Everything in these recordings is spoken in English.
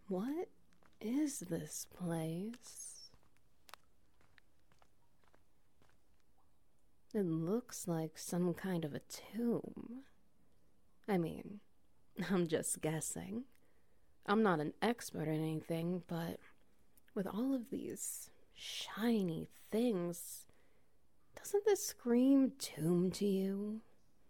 What is this place? It looks like some kind of a tomb. I mean, I'm just guessing. I'm not an expert in anything, but with all of these shiny things, doesn't this scream tomb to you?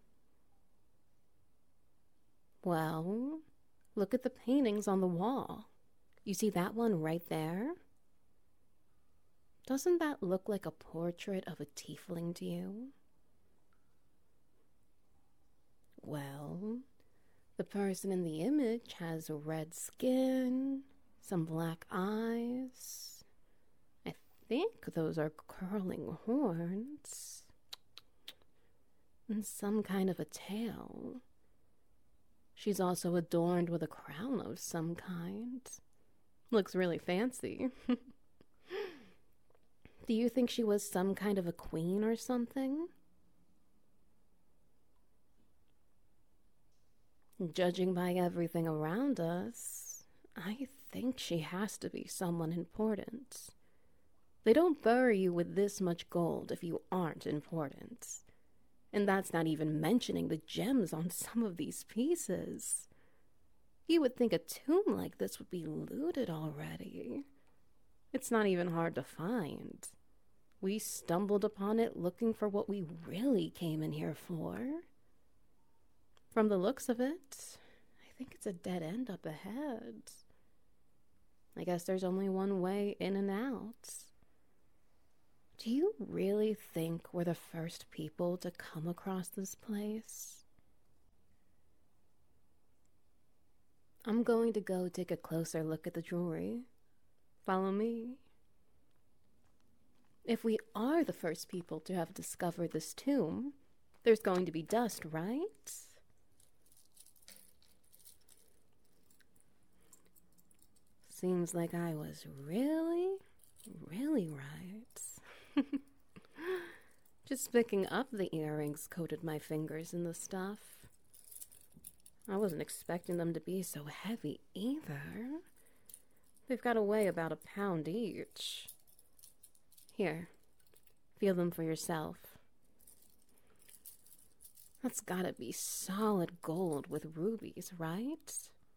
Well, look at the paintings on the wall. You see that one right there? Doesn't that look like a portrait of a tiefling to you? Well, the person in the image has red skin, some black eyes. I think those are curling horns. And some kind of a tail. She's also adorned with a crown of some kind. Looks really fancy. Do you think she was some kind of a queen or something? Judging by everything around us, I think she has to be someone important. They don't bury you with this much gold if you aren't important. And that's not even mentioning the gems on some of these pieces. You would think a tomb like this would be looted already. It's not even hard to find. We stumbled upon it looking for what we really came in here for. From the looks of it, I think it's a dead end up ahead. I guess there's only one way in and out. Do you really think we're the first people to come across this place? I'm going to go take a closer look at the jewelry. Follow me. If we are the first people to have discovered this tomb, there's going to be dust, right? Seems like I was really right. Just picking up the earrings coated my fingers in the stuff. I wasn't expecting them to be so heavy either. They've got to weigh about 1 pound each. Here, feel them for yourself. That's gotta be solid gold with rubies, right?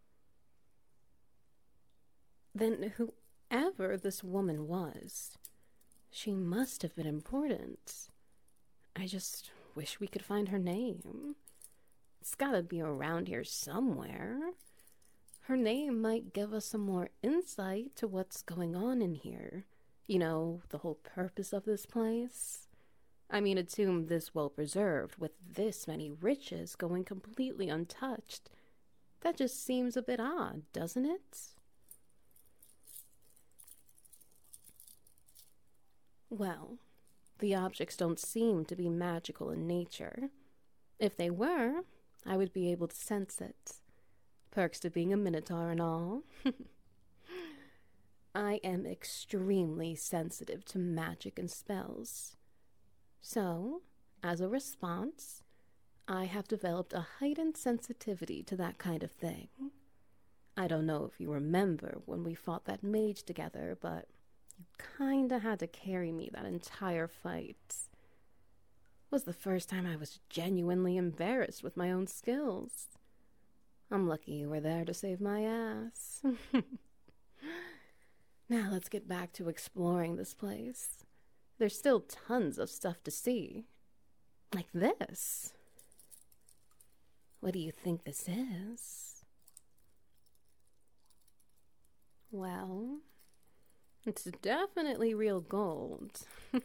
Then whoever this woman was, she must have been important. I just wish we could find her name. It's gotta be around here somewhere. Her name might give us some more insight to what's going on in here. You know, the whole purpose of this place. I mean, a tomb this well preserved, with this many riches going completely untouched. That just seems a bit odd, doesn't it? Well, the objects don't seem to be magical in nature. If they were, I would be able to sense it. Perks to being a minotaur and all. I am extremely sensitive to magic and spells. So, as a response, I have developed a heightened sensitivity to that kind of thing. I don't know if you remember when we fought that mage together, but you kinda had to carry me that entire fight. It was the first time I was genuinely embarrassed with my own skills. I'm lucky you were there to save my ass. Now let's get back to exploring this place. There's still tons of stuff to see. Like this. What do you think this is? Well, it's definitely real gold.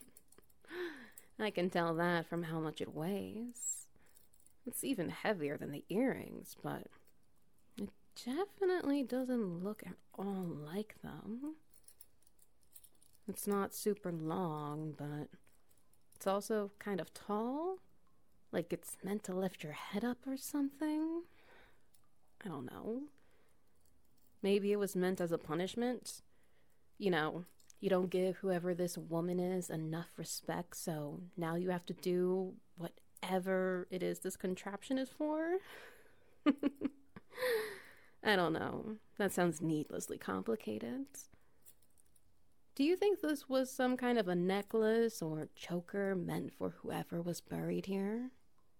I can tell that from how much it weighs. It's even heavier than the earrings, but it definitely doesn't look at all like them. It's not super long, but it's also kind of tall. Like it's meant to lift your head up or something. I don't know. Maybe it was meant as a punishment. You know, you don't give whoever this woman is enough respect, so now you have to do whatever it is this contraption is for. I don't know. That sounds needlessly complicated. Do you think this was some kind of a necklace or choker meant for whoever was buried here?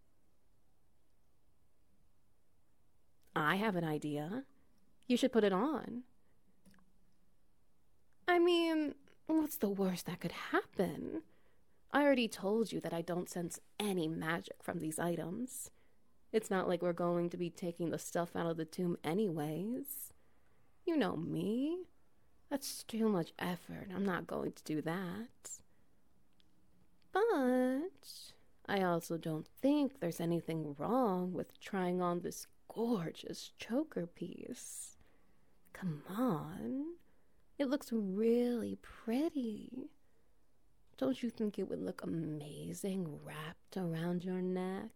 I have an idea. You should put it on. I mean, what's the worst that could happen? I already told you that I don't sense any magic from these items. It's not like we're going to be taking the stuff out of the tomb anyways. You know me. That's too much effort. I'm not going to do that. But I also don't think there's anything wrong with trying on this gorgeous choker piece. Come on. It looks really pretty. Don't you think it would look amazing wrapped around your neck?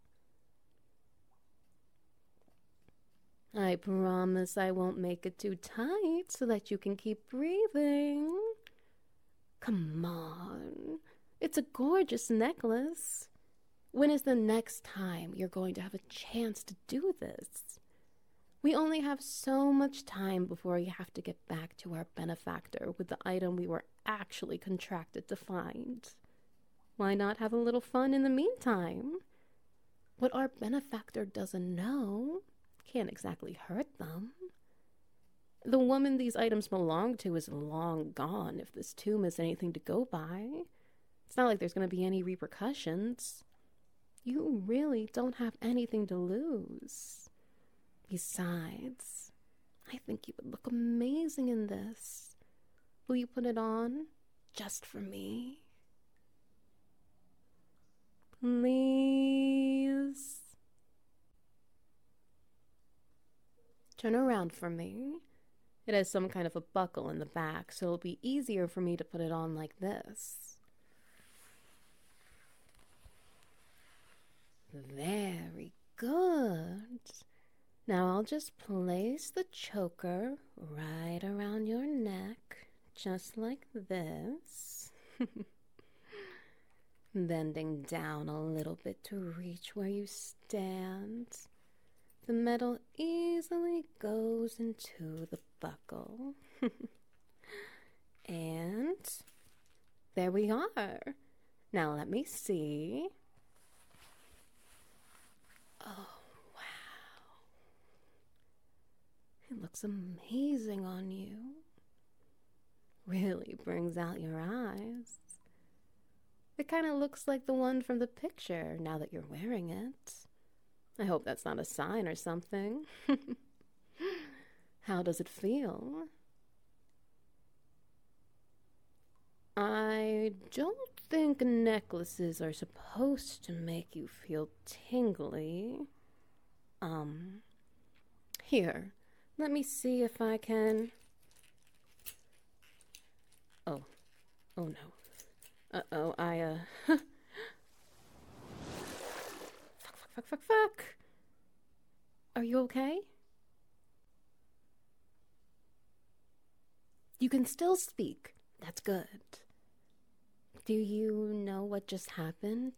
I promise I won't make it too tight so that you can keep breathing. Come on. It's a gorgeous necklace. When is the next time you're going to have a chance to do this? We only have so much time before we have to get back to our benefactor with the item we were actually contracted to find. Why not have a little fun in the meantime? What our benefactor doesn't know can't exactly hurt them. The woman these items belong to is long gone if this tomb is anything to go by. It's not like there's going to be any repercussions. You really don't have anything to lose. Besides, I think you would look amazing in this. Will you put it on just for me? Please. Turn around for me. It has some kind of a buckle in the back, so it'll be easier for me to put it on like this. Very good. Now I'll just place the choker right around your neck, just like this. Bending down a little bit to reach where you stand. The metal easily goes into the buckle. And there we are. Now let me see. Oh, wow. It looks amazing on you. Really brings out your eyes. It kind of looks like the one from the picture now that you're wearing it. I hope that's not a sign or something. How does it feel? I don't think necklaces are supposed to make you feel tingly. Here, let me see if I can... Oh no. Uh-oh, Fuck. Are you okay? You can still speak. That's good. Do you know what just happened?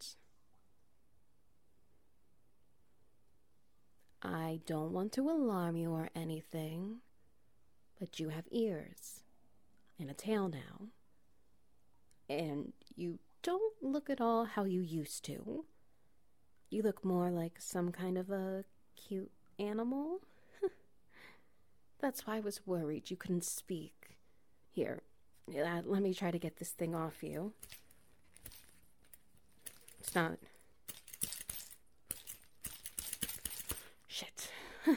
I don't want to alarm you or anything, but you have ears and a tail now. And you don't look at all how you used to. You look more like some kind of a cute animal. That's why I was worried you couldn't speak. Here, let me try to get this thing off you. It's not... Shit.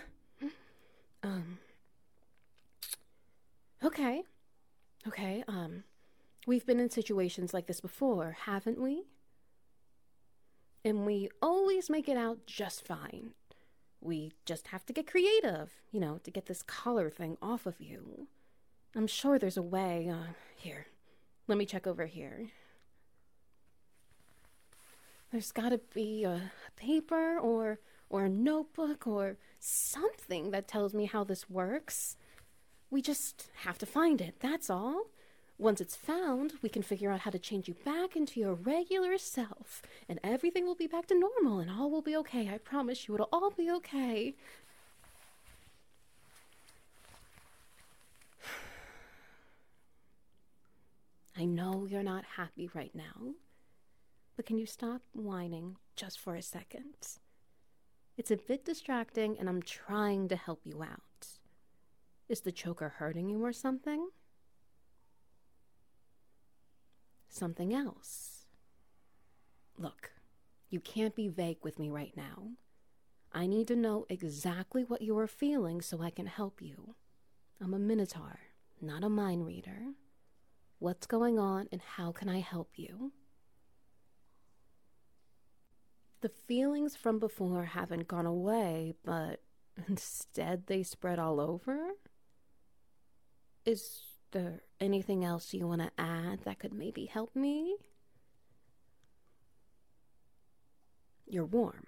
Okay, we've been in situations like this before, haven't we? And we always make it out just fine. We just have to get creative, to get this collar thing off of you. I'm sure there's a way. Here, let me check over here. There's gotta be a paper or a notebook or something that tells me how this works. We just have to find it, that's all. Once it's found, we can figure out how to change you back into your regular self, and everything will be back to normal, and all will be okay. I promise you, it'll all be okay. I know you're not happy right now, but can you stop whining just for a second? It's a bit distracting and I'm trying to help you out. Is the choker hurting you or something? Something else. Look, you can't be vague with me right now. I need to know exactly what you are feeling so I can help you. I'm a Minotaur, not a mind reader. What's going on and how can I help you? The feelings from before haven't gone away, but instead they spread all over? Is there anything else you want to add that could maybe help me? You're warm.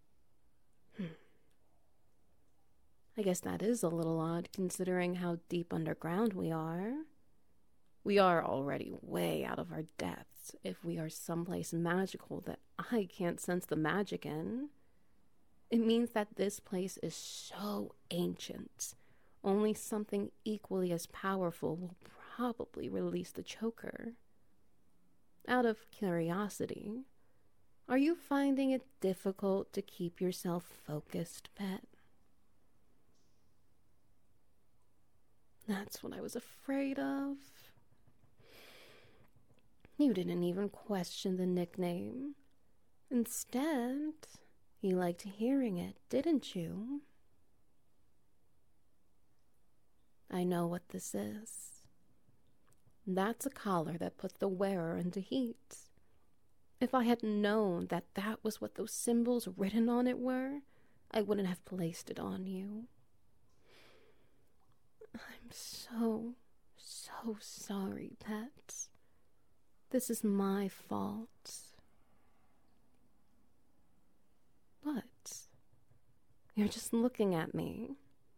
I guess that is a little odd considering how deep underground we are. We are already way out of our depths if we are someplace magical that I can't sense the magic in. It means that this place is so ancient. Only something equally as powerful will probably release the choker. Out of curiosity, are you finding it difficult to keep yourself focused, pet? That's what I was afraid of. You didn't even question the nickname. Instead, you liked hearing it, didn't you? I know what this is. That's a collar that puts the wearer into heat. If I had known that that was what those symbols written on it were, I wouldn't have placed it on you. I'm so sorry, pet. This is my fault. What? You're just looking at me.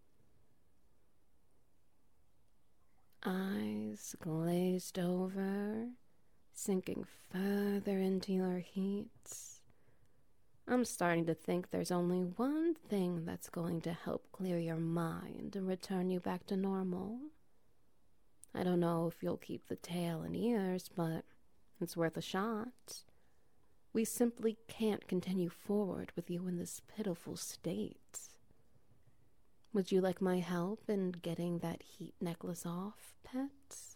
Eyes glazed over, sinking further into your heat. I'm starting to think there's only one thing that's going to help clear your mind and return you back to normal. I don't know if you'll keep the tail and ears, but it's worth a shot. We simply can't continue forward with you in this pitiful state. Would you like my help in getting that heat necklace off, pet?